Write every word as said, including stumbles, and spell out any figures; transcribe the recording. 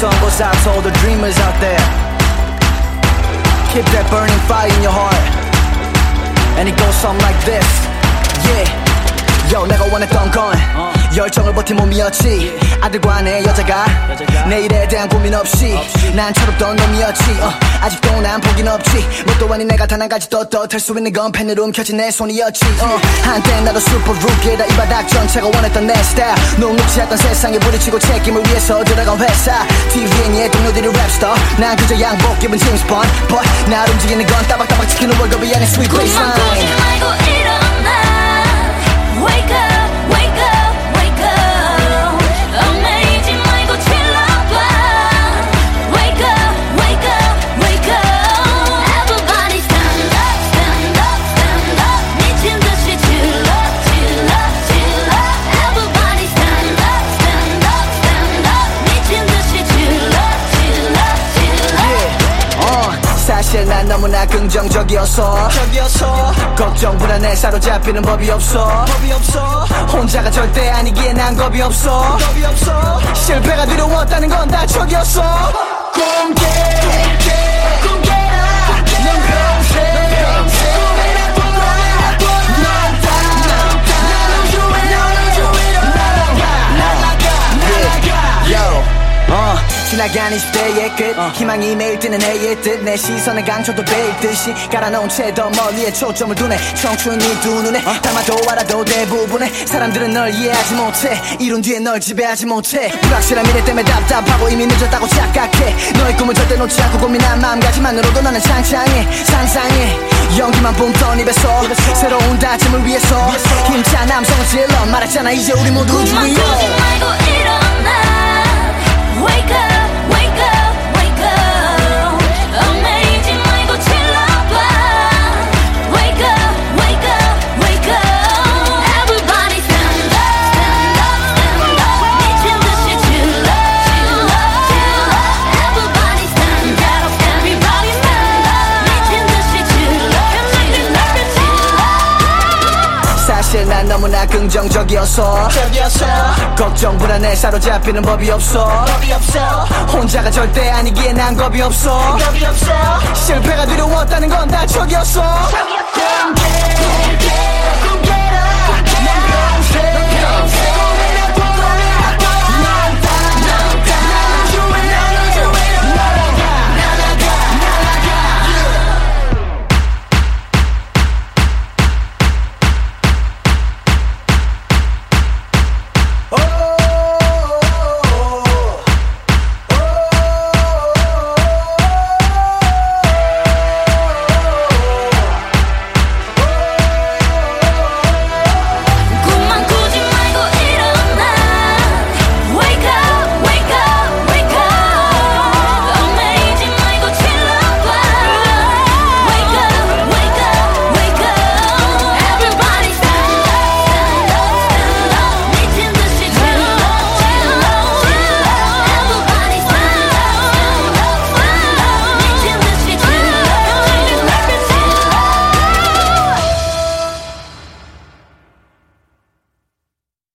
sun goes out to all the dreamers out there. Keep that burning fire in your heart. And it goes something like this. Yeah. Yo, 내가 원했던 건 어. 열정을 버틴 몸이었지. 아들과 내 여자가, 여자가 내일에 대한 고민 없이, 없이. 난 철없던 놈이었지. 어. 아직도 난 포기는 없지. 뭣도 아닌 내가 단 한 가지 떳떳할 수 있는 건 펜으로 움켜진 내 손이었지. 어. 한때 나도 슈퍼 루키다. 이 바닥 전체가 원했던 내 스타일. 녹록지 않던 세상에 부딪히고 책임을 위해서 들어간 회사. 티비에 네 동료들이 랩스터. 난 그저 양복 입은 제임스 본. But 날 움직이는 건 따박따박 지키는 월급이 아닌 sweet baseline. 꿈만 꾸지 말고 일어나. Wake up, wake up, wake up. 얽매이지 말고 질러봐. Wake up, wake up, wake up. Everybody stand up, stand up, stand up. 미친 듯이 질러, 질러, 질러. Everybody stand up, stand up, stand up. 미친 듯이 질러, 질러, 질러. Yeah, uh, 사실 난 너무나 긍정적이었어. 적이었어. 걱정 불안에 사로잡히는 법이 없어. 법이 없어. 혼자가 절대 아니기에 난 겁이 없어. 겁이 없어. 실패가 두려웠다는 건 다 척이었어. 꿈깨, 꿈깨라. 넌 평생, 꿈이나 꿔라, 꿔라. 나는 주위, 나는 주위로 날아가, 날아가, 날아가. Yo, uh. 지나간 이십 대의 끝 어. 희망이 매일 뜨는 해의 뜻 내 시선은 강조도 베일 듯이 깔아놓은 채 더 멀리에 초점을 두네 청춘이 두 눈에 어? 담아도 알아도 대부분의 사람들은 널 이해하지 못해 이룬 뒤에 널 지배하지 못해 불확실한 미래 때문에 답답하고 이미 늦었다고 착각해 너의 꿈을 절대 놓지 않고 고민한 마음가짐만으로도 나는 창창해 상상해 연기만 뿜던 입에서, 입에서 새로운 다짐을 위해서, 위해서. 힘찬 남성을 질러 말했잖아 이제 우리 모두 우주위에 꿈만 꾸지 말고 일어나. Wake up, wake up, wake up. 얽매이지 말고 질러봐. Wake up, wake up, wake up. Everybody stand up, stand up, stand up. 미친 듯이 질러, 질러, 질러. Everybody stand up, everybody stand up. 미친 듯이 질러, 질러, 질러. 사실 난 너무나 긍정적이었어. 적이었어. 걱정 불안에 사로잡히는 법이 없어. 법이 없어. 혼자가 절대 아니기에 난 겁이 없어. 겁이 없어. 실패가 두려웠다는 건 다 척이었어. 척이었어.